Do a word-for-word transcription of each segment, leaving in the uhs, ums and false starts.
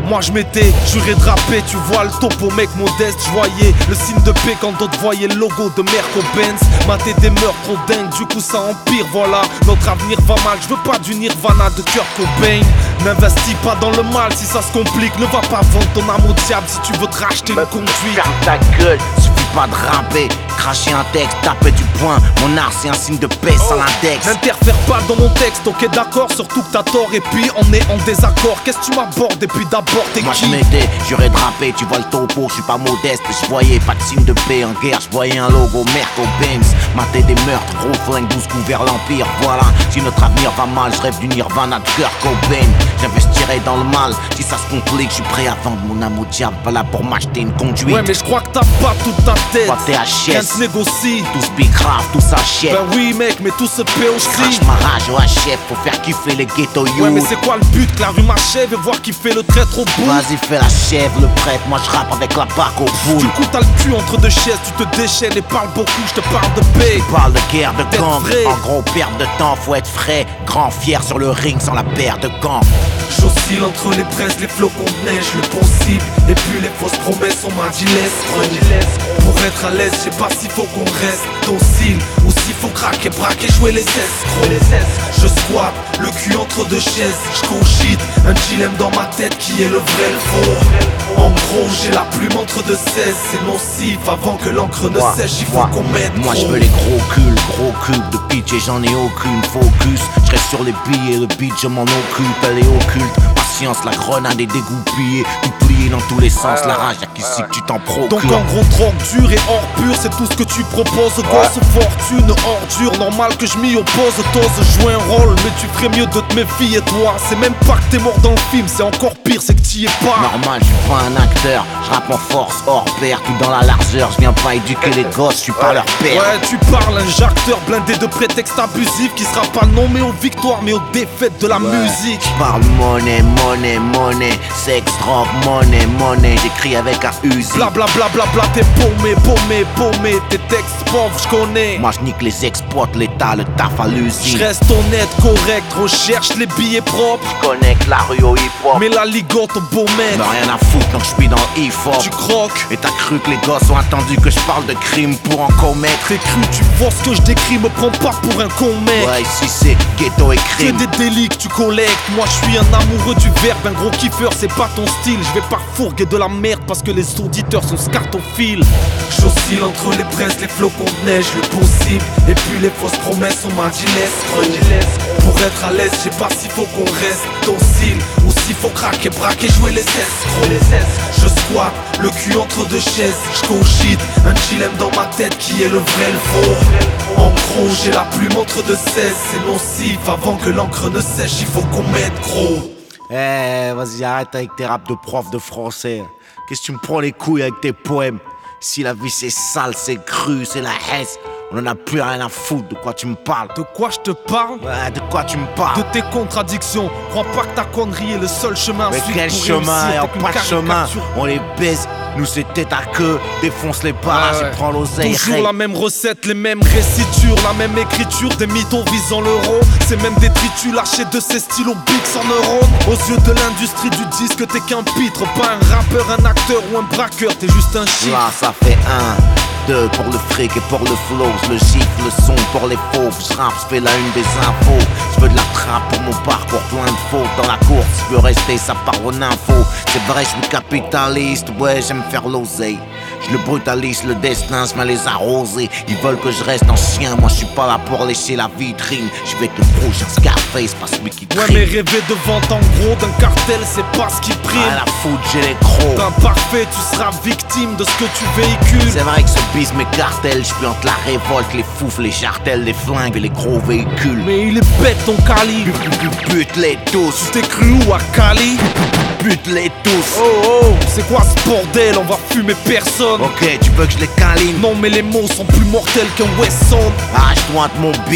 Moi je m'étais juré de rapper, tu vois le topo mec modeste. Je voyais le signe de paix quand d'autres voyaient le logo de Merco-Benz. Mater des meurtres trop dingues, du coup ça empire, voilà. Notre avenir va mal, je veux pas du Nirvana de Kurt Cobain. N'investis pas dans le mal si ça se complique. Ne va pas vendre ton âme au diable si tu veux te racheter une conduite. Ferme ta gueule, suffit pas de rapper. Cracher un texte, taper du poing. Mon art c'est un signe de paix sans oh, l'index. N'interfère pas dans mon texte, ok d'accord, surtout que t'as tort. Et puis on est en désaccord, qu'est-ce que tu m'abordes? Et puis d'abord t'es qui? Moi je m'étais juré de rapper, tu vois le topo, je suis pas modeste. Je voyais pas de signe de paix en guerre, je voyais un logo Merco-Benz. Mater des meurtres, gros flingue, douze coups vers l'empire. Voilà, si notre avenir va mal, je rêve du Nirvana de Kurt Cobain. J'investirai dans le mal, si ça se complique, je suis prêt à vendre mon âme au diable. Voilà pour m'acheter une conduite. Ouais mais je crois que t'as pas toute ta tête. Pas tes H S, négocie. tout se pique grave, tout s'achète. Ben oui mec, mais tout se paie aussi. Crache ma rage au H F, faut faire kiffer les ghetto youth. Ouais mais c'est quoi le but? Que la rue m'achève et voir qui fait le traître au bout. Vas-y fais la chèvre, le prêtre, moi je rappe avec la barque au bout. Du coup t'as le cul entre deux chaises, tu te déchaînes et parles beaucoup, je te parle de paix. Je parle de guerre, de gang, vrai. en gros perte de temps, faut être frais. Grand fier sur le ring sans la paire de gants. J'oscille entre les braises, les flocons de neige, le possible. Et puis les fausses promesses, on m'a dit laisse. Pour être à l'aise, je sais pas s'il faut qu'on reste docile ou s'il faut craquer, braquer, jouer les escrocs. Je squatte, le cul entre deux chaises, je cogite un dilemme dans ma tête qui est le vrai, le faux. En gros, j'ai la plume entre deux seize, c'est nocif. Avant que l'encre ne Moi, sèche, il faut moi, qu'on mette Moi gros. je veux les gros culs, gros cubes de pitch et j'en ai aucune focus. Je reste sur les billets, le beat je m'en occupe, elle est occulte. Patience, la grenade est dégoupillée, tout plié dans tous les sens, la rage, y'a qu'ici que tu t'en procures. Donc en gros drogue dure et hors pur, c'est tout ce que tu proposes. Gosse, fortune, ordure, normal que je m'y oppose. T'oses jouer un rôle, mais tu ferais mieux de te méfier toi. C'est même pas que t'es mort dans le film, c'est encore pire, c'est que t'y es pas. Normal, je suis pas un acteur, je rappe en force, hors pair, tout dans la largeur. Je viens pas éduquer les gosses, je suis pas leur père. Ouais, tu parles, un jacteur blindé de prétextes abusifs qui sera pas nommé aux victoires mais aux défaites de la Ouais. musique. Je parle monnaie, monnaie, monnaie, sexe, drogue, monnaie, monnaie. J'écris avec un Uzi. Bla bla bla bla bla, t'es paumé, paumé, paumé. Tes textes pauvres, j'connais. Moi je nique les exploite, l'état, le taf à l'usine. J'reste honnête, correct, recherche les billets propres. Connecte la rue au hip-hop. Mais la ligote au beau Mais maître. rien à foutre donc je suis dans le hip-hop. Tu croques. Et t'as cru que les gosses ont attendu que je parle de crime pour en commettre? T'es cru, tu vois ce que je décris, me prends pas pour un con mec. Ouais, ici c'est ghetto et Que crime. des délits que tu collectes. Moi je suis un amoureux du verbe, un gros kiffeur, c'est pas ton style. Je vais pas fourguer de la merde parce que les auditeurs sont scartophiles. J'oscille entre les braises, les flocons de neige, le possible. Et puis les fausses promesses, on m'a dit laisse. Pour être à l'aise, je sais pas s'il faut qu'on reste docile ou s'il faut craquer, braquer, jouer les escrocs. Je squatte, le cul entre deux chaises, je cogite un dilemme dans ma tête qui est le vrai, le faux. En gros, j'ai la plume entre deux seize, c'est nocif. Avant que l'encre ne sèche, il faut qu'on mette gros. Eh, vas-y, arrête avec tes raps de prof de français. Qu'est-ce que tu me prends les couilles avec tes poèmes? Si la vie c'est sale, c'est cru, c'est la haisse. On en a plus rien à foutre, de quoi tu me parles? De quoi je te parle? Ouais, de quoi tu me parles? De tes contradictions. Crois pas que ta connerie est le seul chemin. Mais Ensuite, quel pour chemin? réussir, Et en t'es qu'une pas de chemin, caricature. on les baise. Nous c'est tête à queue, défonce les barrages Ouais, ouais. et prends l'oseille. Toujours règle. la même recette, les mêmes récitures, la même écriture, des mythos visant l'euro. C'est même des tritus lâchés de ces stylos Bix en neurones. Aux yeux de l'industrie du disque, t'es qu'un pitre, pas un rappeur, un acteur ou un braqueur, t'es juste un chiffre. Là ça fait un, deux pour le fric et pour le flow. Le gifle, le son pour les faux. Je rappe, je fais la une des infos. Je veux de la trappe pour mon parcours, plein de fautes dans la course. Je veux rester, ça part en info. C'est vrai, je suis capitaliste, ouais, j'aime faire l'oseille. Je le brutalise, le destin, je les arroser. Ils veulent que je reste ancien, moi je suis pas là pour lécher la vitrine. Je vais être le prochain Scarface, pas celui qui Ouais, trime. mais rêver de vente en gros d'un cartel, c'est pas ce qui prime. À la foutre, j'ai les crocs. Imparfait, tu seras victime de ce que tu véhicules. C'est vrai que ce bise mes cartels, je entre la révolte, les foufles, les chartels, les flingues et les gros véhicules. Mais il est bête ton calibre. Bute-les tous, Tu t'es cru où à Cali? bute-les tous. Oh oh, c'est quoi ce bordel? On va fumer personne. Ok, tu veux que je les câline? Non mais les mots sont plus mortels qu'un Wesson. Arrache-toi de mon beat,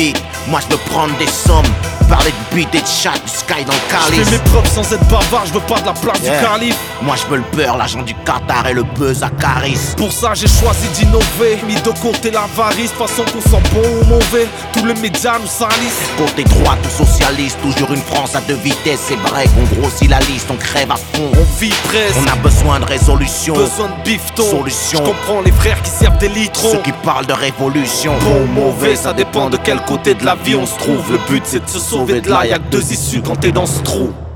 Moi je veux prendre des sommes, parler de beat et de chat, du sky dans le Je calice. fais mes preuves sans être bavard, je veux pas de la place Yeah. du calife. Moi je veux le beurre, l'argent du Qatar et le buzz à Caris. Pour ça j'ai choisi d'innover, mis de côté l'avarice, façon qu'on sent bon ou mauvais, tous les médias nous salissent. Côté droite ou socialiste, toujours une France à deux vitesses. C'est vrai qu'on grossit la liste, on crève à fond. On vit presse, On a besoin de résolution, besoin de bifton. Solution. Je comprends les frères qui servent des litrons. ceux qui parlent de révolution. Bon ou mauvais, ça dépend de quel côté de la vie on se trouve. Le but c'est de se sauver de là, y'a que deux issues quand t'es dans ce trou.